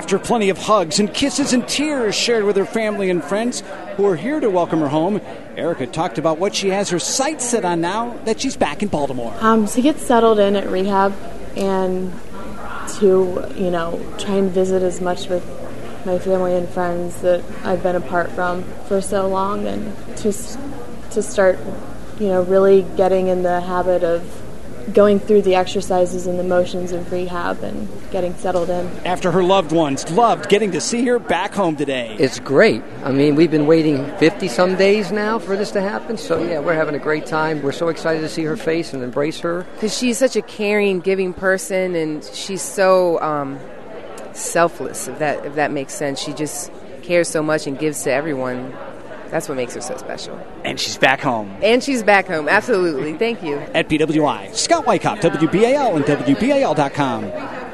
After plenty of hugs and kisses and tears shared with her family and friends who are here to welcome her home, Erica talked about what she has her sights set on now that she's back in Baltimore. To get settled in at rehab and to, try and visit as much with my family and friends that I've been apart from for so long, and to start, really getting in the habit of going through the exercises and the motions of rehab and getting settled in. After her loved ones loved getting to see her back home today. It's great. I mean, we've been waiting 50-some days now for this to happen, so yeah, we're having a great time. We're so excited to see her face and embrace her. Because she's such a caring, giving person, and she's so selfless, if that makes sense. She just cares so much and gives to everyone. That's what makes her so special. And she's back home. Absolutely. Thank you. At PWI, Scott Wyckoff, WBAL and WBAL.com.